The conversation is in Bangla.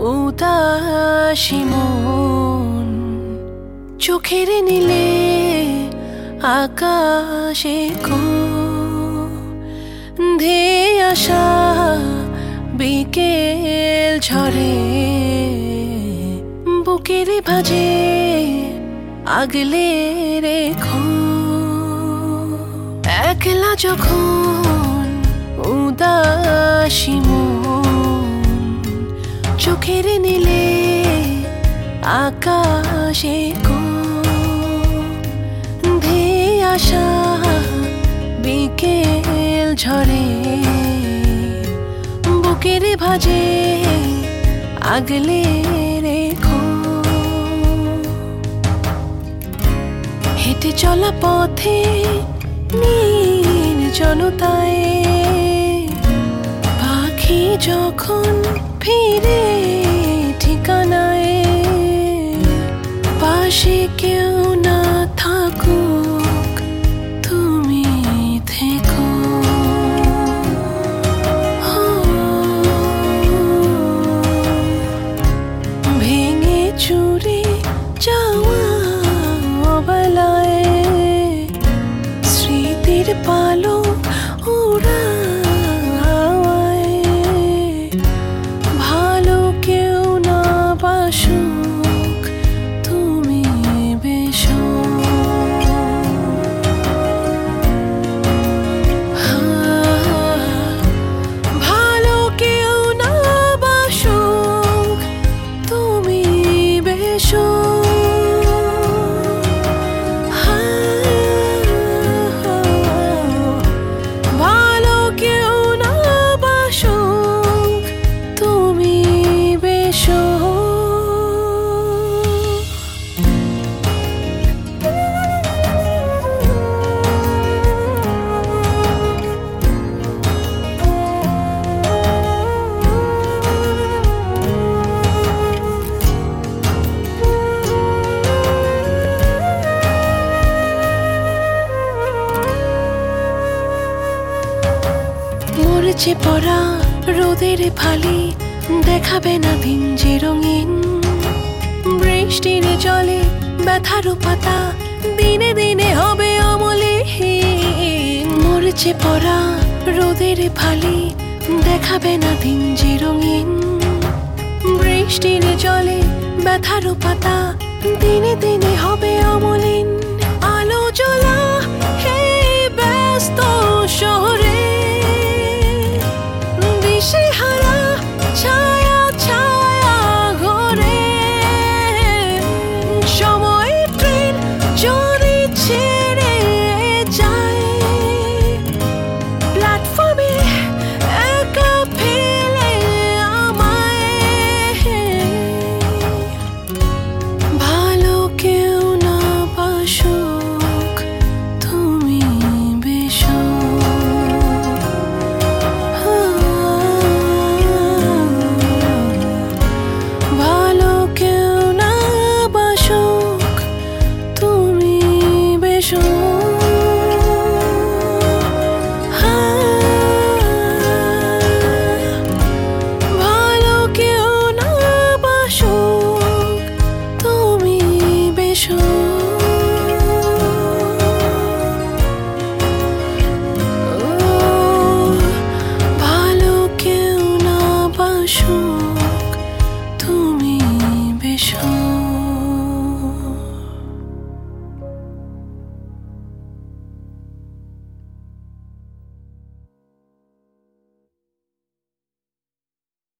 উদাসী মন চোখের নীলে আকাশে ধেয়ে আসা বিকেল ঝরে বুকের ভাঁজে আগলে রেখো। একলা যখন উদাসী মন চোখের নীলে আকাশে ধেয়ে আসা বিকেল ঝরে বুকের ভাঁজে আগলে রেখো। হেঁটে চলা পথে নির্জনতায় পাখি যখন ফিরে ঠিকানায় পাশে কেউ না থাকুক তুমি থেকো। ভেঙে চুরে যাওয়া অবলায় স্মৃতির পালক উড়ায় ভালো কেউ না বাসুক তুমি বেশো। ভালো কেউ না বাসুক তুমি বেশো। মরছে পড়া রোদের ফালি দেখাবে না দিন যে রঙিন বৃষ্টির জলে ব্যথার পাতা দিনে দিনে হবে অমলিহীন। মরছে পড়া রোদের ফালি দেখাবে না দিন যে রঙিন বৃষ্টির জলে ব্যথার পাতা দিনে দিনে হবে অমলিহীন।